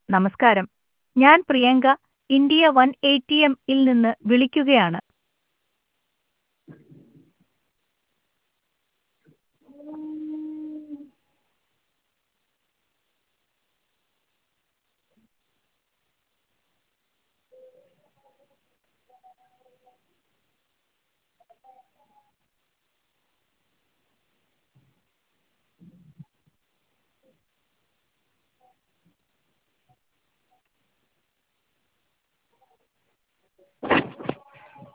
നമസ്കാരം, ഞാൻ Priyanka India 180M ൽ നിന്ന് വിളിക്കുകയാണ്.